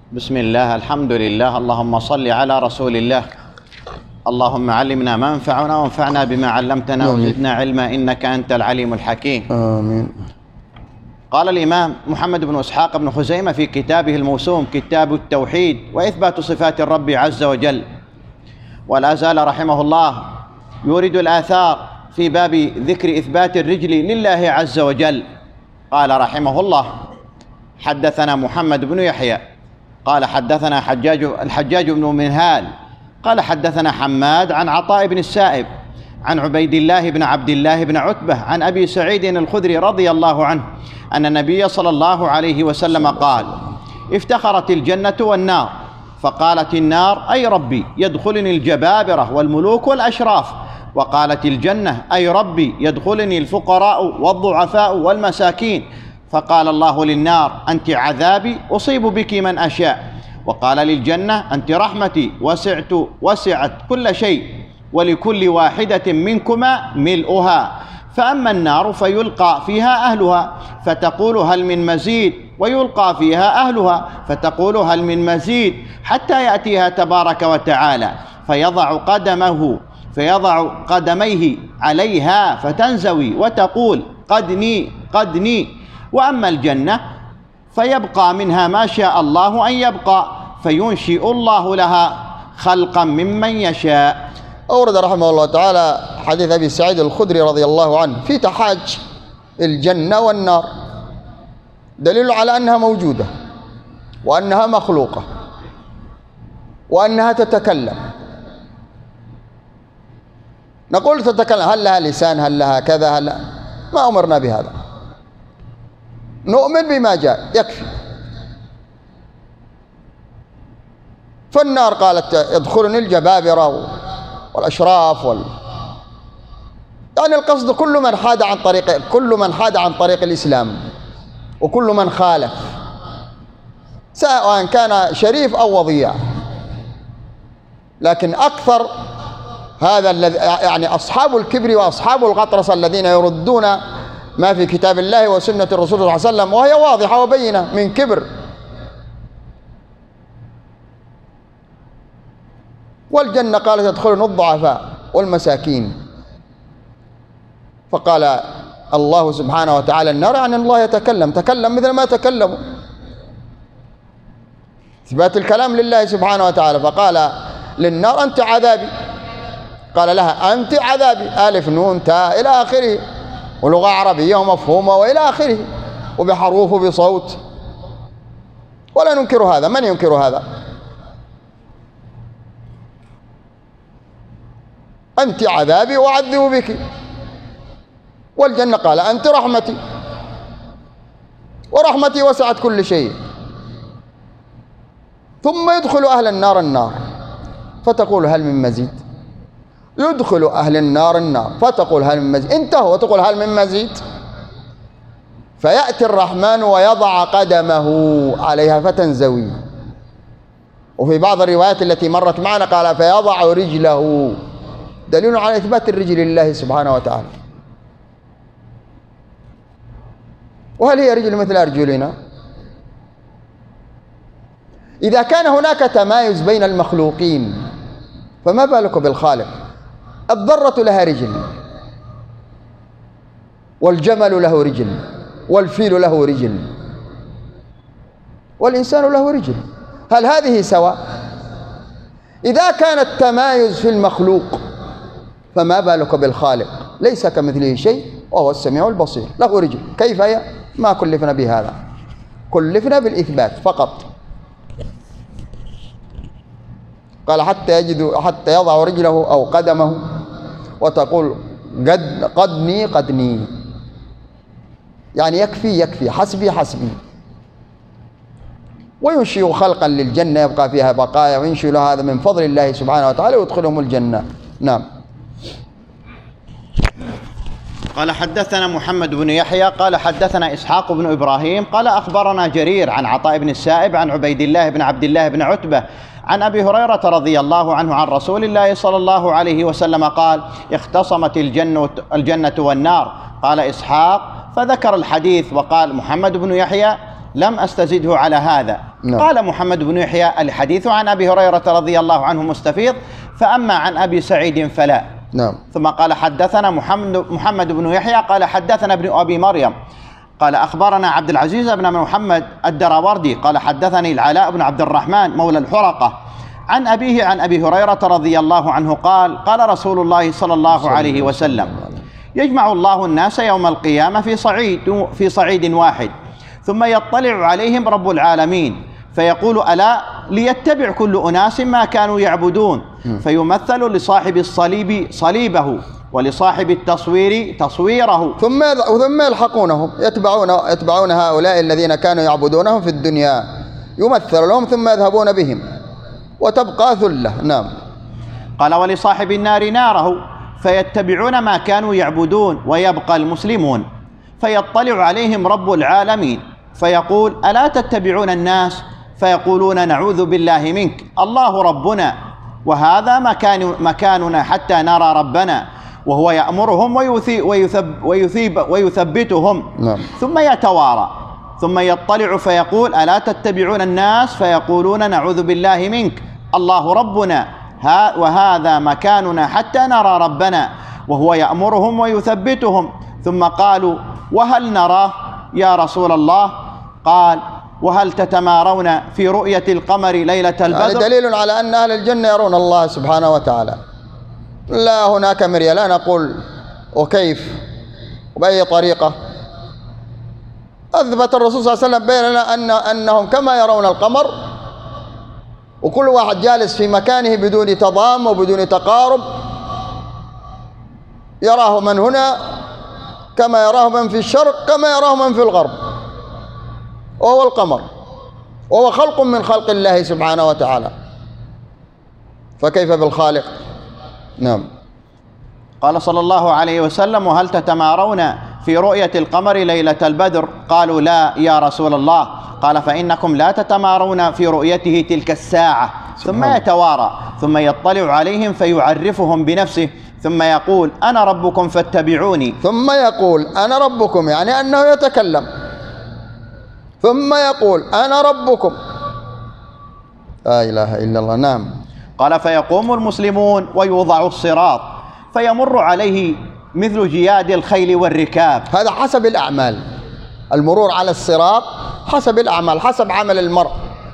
بسم الله، الحمد لله، اللهم صل على رسول الله. اللهم علمنا ما ينفعنا وانفعنا بما علمتنا وزدنا علما إنك أنت العليم الحكيم. آمين. قال الإمام محمد بن إسحاق بن خزيمة في كتابه الموسوم كتاب التوحيد وإثبات صفات الرب عز وجل، ولا زال رحمه الله يورد الآثار في باب ذكر إثبات الرجل لله عز وجل. قال رحمه الله: حدثنا محمد بن يحيى قال حدثنا الحجاج بن منهال قال حدثنا حماد عن عطاء بن السائب عن عبيد الله بن عبد الله بن عتبة عن أبي سعيد الخدري رضي الله عنه أن النبي صلى الله عليه وسلم قال: افتخرت الجنة والنار، فقالت النار: أي ربي يدخلني الجبابرة والملوك والأشراف، وقالت الجنة: أي ربي يدخلني الفقراء والضعفاء والمساكين، فقال الله للنار: أنت عذابي أصيب بك من أشاء، وقال للجنة: أنت رحمتي وسعت كل شيء، ولكل واحدة منكما ملؤها. فأما النار فيلقى فيها أهلها فتقول: هل من مزيد؟ ويلقى فيها أهلها فتقول: هل من مزيد؟ حتى يأتيها تبارك وتعالى فيضع قدميه عليها فتنزوي وتقول: قدني قدني. وأما الجنة فيبقى منها ما شاء الله أن يبقى، فينشئ الله لها خلقا ممن يشاء. أورد رحمه الله تعالى حديث أبي سعيد الخدري رضي الله عنه في تحاج الجنة والنار، دليل على أنها موجودة وأنها مخلوقة وأنها تتكلم. نقول تتكلم، هل لها لسان؟ هل لها كذا؟ هل لها؟ ما أمرنا بهذا، نؤمن بما جاء يكفي. فالنار قالت: يدخلني الجبابرة والأشراف يعني القصد كل من حاد عن طريق الإسلام، وكل من خالف، سواء كان شريف أو وضيع. لكن أكثر هذا يعني أصحاب الكبر وأصحاب الغطرسة الذين يردون ما في كتاب الله وسنة الرسول صلى الله عليه وسلم وهي واضحة وبينة من كبر. والجنة قالت: يدخلون الضعفاء والمساكين، فقال الله سبحانه وتعالى النار، يعني الله تكلم مثل ما تكلموا، إثبات الكلام لله سبحانه وتعالى. فقال للنار: أنت عذابي، قال لها: أنت عذابي، ألف نون تاء إلى آخره، ولغة عربية ومفهومة وإلى آخره، وبحروف وبصوت، ولا ننكر هذا. من ينكر هذا؟ أنت عذابي وأعذب بك. والجنة قال: أنت رحمتي ورحمتي وسعت كل شيء. ثم يدخل أهل النار فتقول: هل من مزيد؟ يدخل أهل النار فتقول: هل من مزيد؟ انتهوا وتقول: هل من مزيد؟ فيأتي الرحمن ويضع قدمه عليها فتنزوي. وفي بعض الروايات التي مرت معنا قال: فيضع رجله، دليل على إثبات الرجل لله سبحانه وتعالى. وهل هي رجل مثل أرجلنا؟ إذا كان هناك تمايز بين المخلوقين فما بالك بالخالق؟ الذرة لها رجل، والجمل له رجل، والفيل له رجل، والإنسان له رجل. هل هذه سواء؟ إذا كان التمايز في المخلوق فما بالك بالخالق؟ ليس كمثله شيء وهو السميع البصير، له رجل. كيف هي؟ ما كلفنا بهذا، كلفنا بالإثبات فقط. قال: حتى يضع رجله أو قدمه وتقول: قدني، يعني يكفي، حسبي. وينشئ خلقا للجنة يبقى فيها بقايا، وينشئ له هذا من فضل الله سبحانه وتعالى ويدخلهم الجنة. نعم. قال: حدثنا محمد بن يحيى قال حدثنا إسحاق بن إبراهيم قال أخبرنا جرير عن عطاء بن السائب عن عبيد الله بن عبد الله بن عتبة عن أبي هريرة رضي الله عنه عن رسول الله صلى الله عليه وسلم قال: اختصمت الجنة والنار. قال إسحاق: فذكر الحديث، وقال محمد بن يحيى: لم أستزده على هذا. نعم. قال محمد بن يحيى: الحديث عن أبي هريرة رضي الله عنه مستفيض، فأما عن أبي سعيد فلا. نعم. ثم قال: حدثنا محمد بن يحيى قال حدثنا ابن أبي مريم قال أخبرنا عبد العزيز بن محمد الدراوردي قال حدثني العلاء بن عبد الرحمن مولى الحرقة عن أبيه عن أبي هريرة رضي الله عنه قال: قال رسول الله صلى الله عليه وسلم: يجمع الله الناس يوم القيامة في صعيد واحد، ثم يطلع عليهم رب العالمين فيقول: ألا ليتبع كل أناس ما كانوا يعبدون، فيمثل لصاحب الصليب صليبه ولصاحب التصوير تصويره، ثم يلحقونهم، يتبعون هؤلاء الذين كانوا يعبدونهم في الدنيا، يمثل لهم ثم يذهبون بهم وتبقى ثلة. نعم. قال: ولصاحب النار ناره، فيتبعون ما كانوا يعبدون ويبقى المسلمون، فيطلع عليهم رب العالمين فيقول: ألا تتبعون الناس؟ فيقولون: نعوذ بالله منك، الله ربنا وهذا مكاننا حتى نرى ربنا، وهو يأمرهم ويثبتهم. نعم. ثم يتوارى ثم يطلع فيقول: ألا تتبعون الناس؟ فيقولون: نعوذ بالله منك، الله ربنا وهذا مكاننا حتى نرى ربنا، وهو يأمرهم ويثبتهم. ثم قالوا: وهل نراه يا رسول الله؟ قال: وهل تتمارون في رؤية القمر ليلة البدر؟ يعني دليل على أن أهل الجنة يرون الله سبحانه وتعالى، لا هناك مرية، لا نقول وكيف وبأي طريقة. أثبت الرسول صلى الله عليه وسلم بيننا أنهم كما يرون القمر، وكل واحد جالس في مكانه بدون تضام وبدون تقارب، يراه من هنا كما يراه من في الشرق كما يراه من في الغرب، وهو القمر، وهو خلق من خلق الله سبحانه وتعالى، فكيف بالخالق؟ نعم. قال صلى الله عليه وسلم: وهل تتمارون في رؤية القمر ليلة البدر؟ قالوا: لا يا رسول الله. قال: فإنكم لا تتمارون في رؤيته تلك الساعة. ثم يتوارى ثم يطلع عليهم فيعرفهم بنفسه، ثم يقول: أنا ربكم فاتبعوني. ثم يقول: أنا ربكم، يعني أنه يتكلم، ثم يقول: أنا ربكم، لا إله إلا الله. نعم. قال: فيقوم المسلمون ويوضع الصراط فيمر عليه مثل جياد الخيل والركاب. هذا حسب الأعمال، المرور على الصراط حسب الأعمال، حسب عمل المرء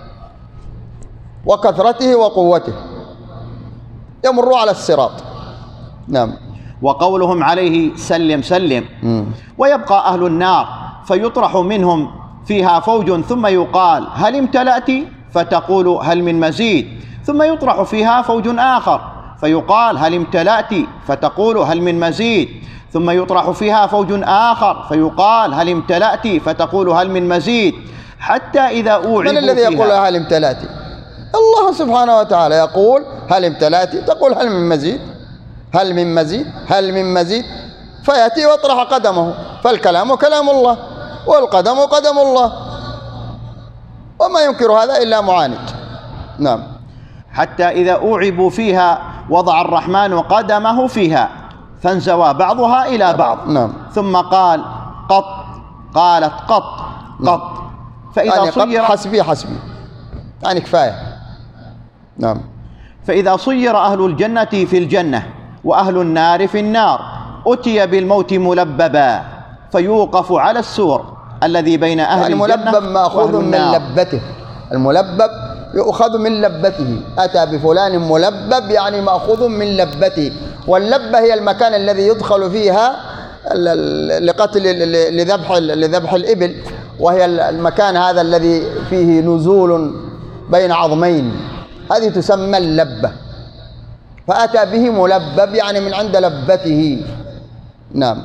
وكثرته وقوته، يمر على الصراط. نعم. وقولهم عليه: سلم سلم. ويبقى أهل النار فيطرح منهم فيها فوج، ثم يقال: هل امتلأت؟ فتقول: هل من مزيد؟ ثم يطرح فيها فوج آخر فيقال: هل امتلأت؟ فتقول: هل من مزيد؟ ثم يطرح فيها فوج آخر فيقال: هل امتلأت؟ فتقول: هل من مزيد؟ حتى إذا أوعبوا فيها. من الذي يقول هل امتلأت؟ الله سبحانه وتعالى يقول: هل امتلأت؟ تقول: هل من مزيد؟ هل من مزيد؟ هل من مزيد؟ فيأتي ويطرح قدمه، فالكلام كلام الله والقدم قدم الله، وما ينكر هذا إلا معاند. نعم. حتى إذا أوعبوا فيها وضع الرحمن قدمه فيها فانزوى بعضها إلى بعض. نعم. ثم قال: قط. قالت: قط قط. فإذا يعني صير حسبي يعني كفاية. نعم. فإذا صير أهل الجنة في الجنة وأهل النار في النار أتي بالموت ملببا فيوقف على السور الذي بين أهل الجنة الملبب مأخوذ من لبته، الملبب يؤخذ من لبته، أتى بفلان ملبب يعني مأخوذ من لبته، واللبة هي المكان الذي يدخل فيها لقتل لذبح الإبل، وهي المكان هذا الذي فيه نزول بين عظمين، هذه تسمى اللبة، فأتى به ملبب يعني من عند لبته. نعم.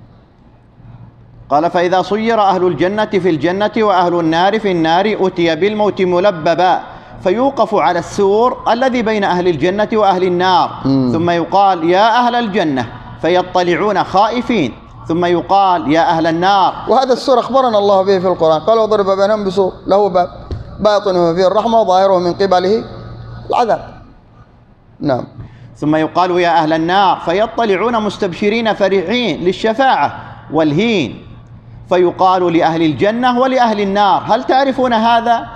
قال: فإذا صير أهل الجنة في الجنة وأهل النار في النار أتي بالموت ملببا فيوقف على السور الذي بين أهل الجنة وأهل النار. ثم يقال: يا أهل الجنة، فيطلعون خائفين. ثم يقال: يا أهل النار. وهذا السور أخبرنا الله به في القرآن، قال: وضرب بينهم بسور له باب باطنه فيه الرحمة وظاهره من قبله العذاب. نعم. ثم يقال: يا أهل النار، فيطلعون مستبشرين فرحين للشفاعة والهين. فيقال لأهل الجنة ولأهل النار: هل تعرفون هذا؟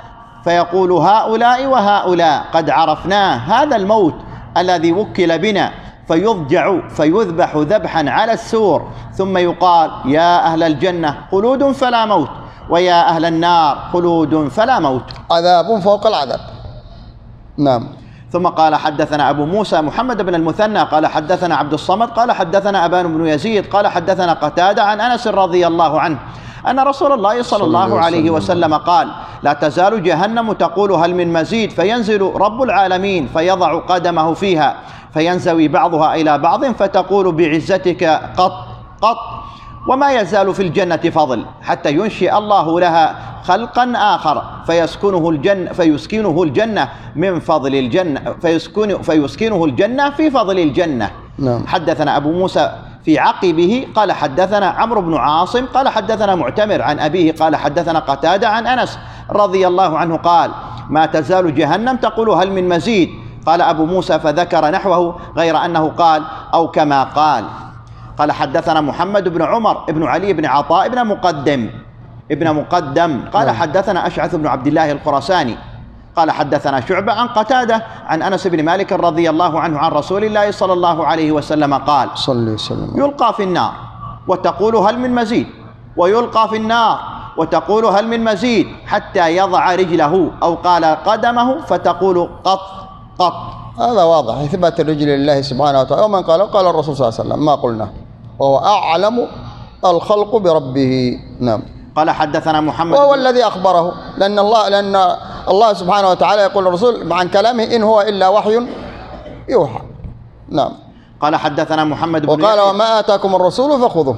فيقول هؤلاء وهؤلاء قد عرفناه، هذا الموت الذي وكل بنا، فيضجع فيذبح ذبحا على السور، ثم يقال يا أهل الجنة خلود فلا موت، ويا أهل النار خلود فلا موت، عذاب فوق العذاب. نعم. ثم قال حدثنا أبو موسى محمد بن المثنى قال حدثنا عبد الصمد قال حدثنا أبان بن يزيد قال حدثنا قتادة عن أنس رضي الله عنه أن رسول الله صلى الله عليه وسلم قال لا تزال جهنم تقول هل من مزيد، فينزل رب العالمين فيضع قدمه فيها فينزوي بعضها إلى بعض فتقول بعزتك قط قط، وما يزال في الجنة فضل حتى ينشئ الله لها خلقا آخر فيسكنه الجنة من فضل الجنة، فيسكنه الجنة في فضل الجنة. نعم. حدثنا أبو موسى في عقبه قال حدثنا عمرو بن عاصم قال حدثنا معتمر عن أبيه قال حدثنا قتادة عن أنس رضي الله عنه قال ما تزال جهنم تقول هل من مزيد، قال أبو موسى فذكر نحوه غير أنه قال أو كما قال. قال حدثنا محمد بن عمر بن علي بن عطاء ابن مقدم قال حدثنا أشعث بن عبد الله الخراساني قال حدثنا شعبة عن قتادة عن أنس بن مالك رضي الله عنه عن رسول الله صلى الله عليه وسلم قال يلقى في النار وتقول هل من مزيد، ويلقى في النار وتقول هل من مزيد، حتى يضع رجله أو قال قدمه فتقول قط قط. هذا واضح إثبات الرجل لله سبحانه وتعالى، ومن قال الرسول صلى الله عليه وسلم ما قلنا، وهو أعلم الخلق بربه. نعم. قال حدثنا محمد وهو الذي أخبره، لأن الله سبحانه وتعالى يقول الرسول عن كلامه إن هو إلا وحي يوحى. نعم. قال حدثنا محمد بن وقال وما آتاكم الرسول فخذوه.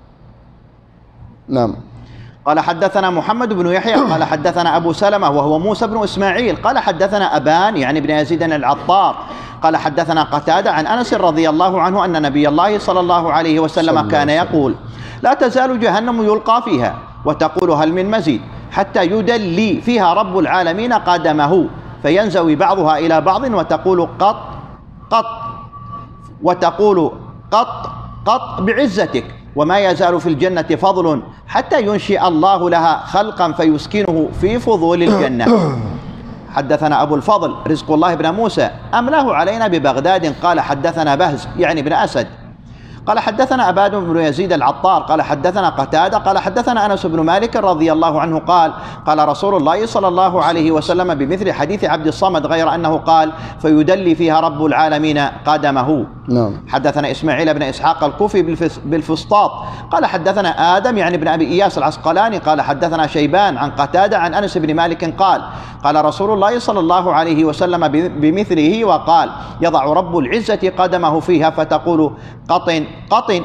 نعم. قال حدثنا محمد بن يحيى قال حدثنا أبو سلمة وهو موسى بن إسماعيل قال حدثنا أبان يعني بن يزيد العطار قال حدثنا قتادة عن أنس رضي الله عنه أن نبي الله صلى الله عليه وسلم كان يقول لا تزال جهنم يلقى فيها وتقول هل من مزيد، حتى يدلي فيها رب العالمين قدمه فينزوي بعضها إلى بعض وتقول قط قط، وتقول قط قط بعزتك، وما يزال في الجنة فضل حتى ينشئ الله لها خلقا فيسكنه في فضول الجنة. حدثنا أبو الفضل رزق الله بن موسى أملاه علينا ببغداد قال حدثنا بهز يعني بن أسد قال حدثنا أباد بن يزيد العطار قال حدثنا قتادة قال حدثنا أنس بن مالك رضي الله عنه قال رسول الله صلى الله عليه وسلم بمثل حديث عبد الصمد غير أنه قال فيدلي فيها رب العالمين قدمه. نعم. حدثنا إسماعيل بن إسحاق الكوفي بالفسطاط قال حدثنا آدم يعني بن أبي إياس العسقلاني قال حدثنا شيبان عن قتادة عن أنس بن مالك قال رسول الله صلى الله عليه وسلم بمثله وقال يضع رب العزة قدمه فيها فتقول قطن قطن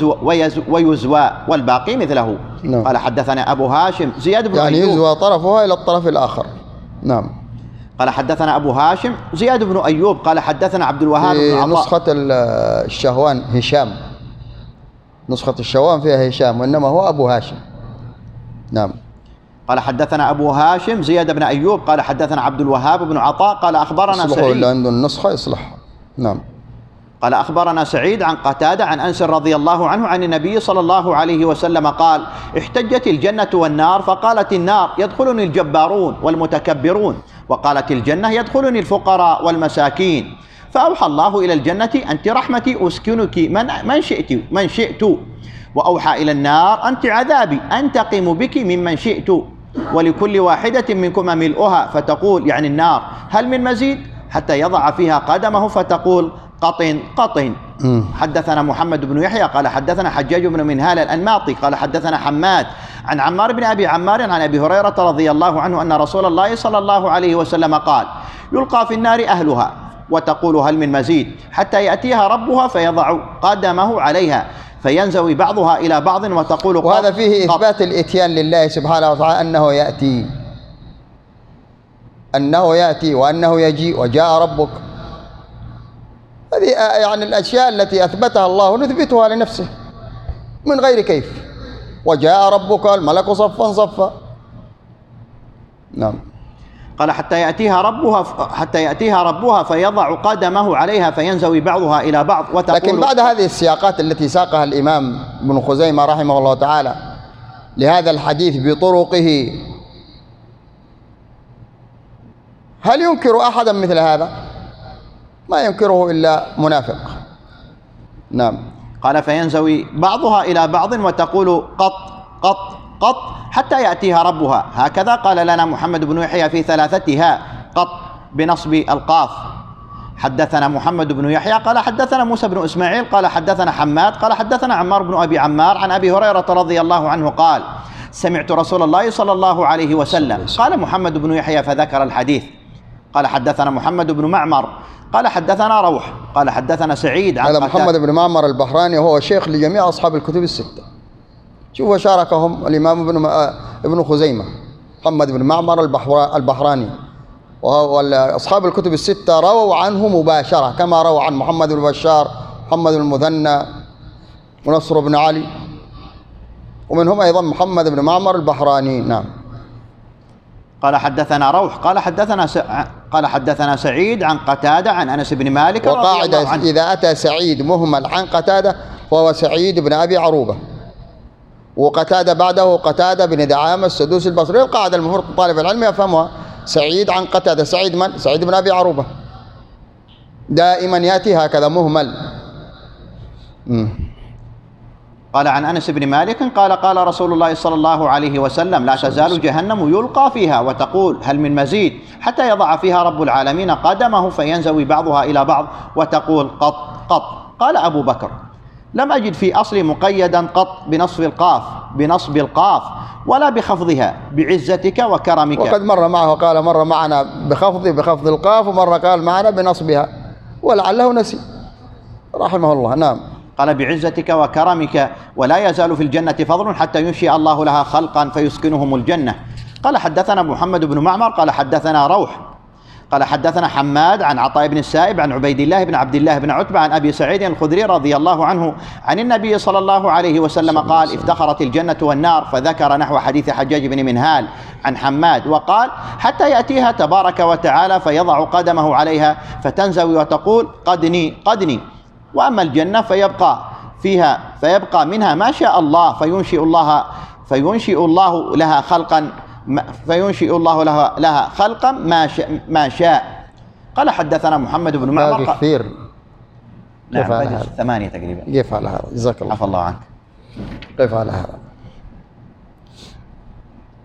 ويزوى والباقي مثله. نعم. قال حدثنا أبو هاشم زياد بن يعني أيوب يزوى طرفها إلى الطرف الآخر. نعم. قال حدثنا أبو هاشم زياد بن أيوب قال حدثنا عبد الوهاب بن عطاء. نسخة الشهوان هشام، نسخة الشهوان فيها هشام وإنما هو أبو هاشم. نعم. قال حدثنا أبو هاشم زياد بن أيوب قال حدثنا عبد الوهاب بن عطاء قال أخبرنا سعيد اللي عنده النسخة يصلحها. نعم. قال أخبرنا سعيد عن قتادة عن أنس رضي الله عنه عن النبي صلى الله عليه وسلم قال احتجت الجنة والنار فقالت النار يدخلني الجبارون والمتكبرون، وقالت الجنة يدخلني الفقراء والمساكين، فأوحى الله إلى الجنة أنت رحمتي أسكنك من شئت، وأوحى إلى النار أنت عذابي أنتقم بك ممن شئت، ولكل واحدة منكما ملؤها، فتقول يعني النار هل من مزيد، حتى يضع فيها قدمه فتقول قطن قطن. حدثنا محمد بن يحيى قال حدثنا حجاج بن منهال الأنماطي قال حدثنا حماد عن عمار بن أبي عمار عن أبي هريرة رضي الله عنه أن رسول الله صلى الله عليه وسلم قال يلقى في النار أهلها وتقول هل من مزيد، حتى يأتيها ربها فيضع قدمه عليها فينزوي بعضها إلى بعض وتقول قط. وهذا فيه إثبات الإتيان لله سبحانه وتعالى أنه يأتي وأنه يجيء وجاء ربك. هذه يعني الأشياء التي أثبتها الله نثبتها لنفسه من غير كيف. وجاء ربك الملك صفا صفا. نعم. قال حتى يأتيها ربها فيضع قدمه عليها فينزوي بعضها إلى بعض وتقول. لكن بعد هذه السياقات التي ساقها الإمام ابن خزيمة رحمه الله تعالى لهذا الحديث بطرقه هل ينكر أحدا مثل هذا؟ ما ينكره إلا منافق. نعم. قال فينزوي بعضها إلى بعض وتقول قط قط قط حتى يأتيها ربها. هكذا قال لنا محمد بن يحيى في ثلاثتها قط بنصب القاف. حدثنا محمد بن يحيى قال حدثنا موسى بن إسماعيل قال حدثنا حماد قال حدثنا عمار بن أبي عمار عن أبي هريرة رضي الله عنه قال سمعت رسول الله صلى الله عليه وسلم. قال محمد بن يحيى فذكر الحديث. قال حدثنا محمد بن معمر قال حدثنا روح قال حدثنا سعيد عن هذا محمد بن معمر البحراني وهو شيخ لجميع أصحاب الكتب الستة. شوفوا شاركهم الإمام ابن خزيمة محمد بن معمر البحراني، وأصحاب الكتب الستة رووا عنه مباشرة كما رووا عن محمد بن بشار، محمد بن المثنى، ونصر بن علي، ومنهم أيضا محمد بن معمر البحراني. نعم. قال حدثنا روح قال حدثنا سعيد عن قتادة عن أنس بن مالك رضي الله عنه. وقاعدة إذا أتى سعيد مهمل عن قتادة فهو سعيد بن أبي عروبة، وقتادة بعده قتادة بن دعامة السدوسي البصري. القاعدة المفروض طالب العلم يفهمها. سعيد عن قتادة. سعيد من؟ سعيد بن أبي عروبة. دائما يأتي هكذا مهمل. قال عن أنس بن مالك قال قال رسول الله صلى الله عليه وسلم لا تزال جهنم يلقى فيها وتقول هل من مزيد حتى يضع فيها رب العالمين قدمه فينزوي بعضها إلى بعض وتقول قط قط. قال أبو بكر لم أجد في أصل مقيدا قط بنصب القاف ولا بخفضها بعزتك وكرمك. وقد مر معه قال مر معنا بخفض القاف، ومر قال معنا بنصبها، ولعله نسي رحمه الله. نعم. قال بعزتك وكرمك ولا يزال في الجنة فضل حتى ينشئ الله لها خلقا فيسكنهم الجنة. قال حدثنا محمد بن معمر قال حدثنا روح قال حدثنا حماد عن عطاء بن السائب عن عبيد الله بن عبد الله بن عتبة عن أبي سعيد الخدري رضي الله عنه عن النبي صلى الله عليه وسلم قال افتخرت الجنة والنار، فذكر نحو حديث حجاج بن منهال عن حماد وقال حتى يأتيها تبارك وتعالى فيضع قدمه عليها فتنزوي وتقول قدني قدني. وأما الجنة فيبقى منها ما شاء الله فينشئ الله لها خلقا ما شاء. قال حدثنا محمد بن معمر كثير. نعم 8 تقريبا. كيف على هذا؟ جزاك الله. عفى الله عنك. كيف على هذا؟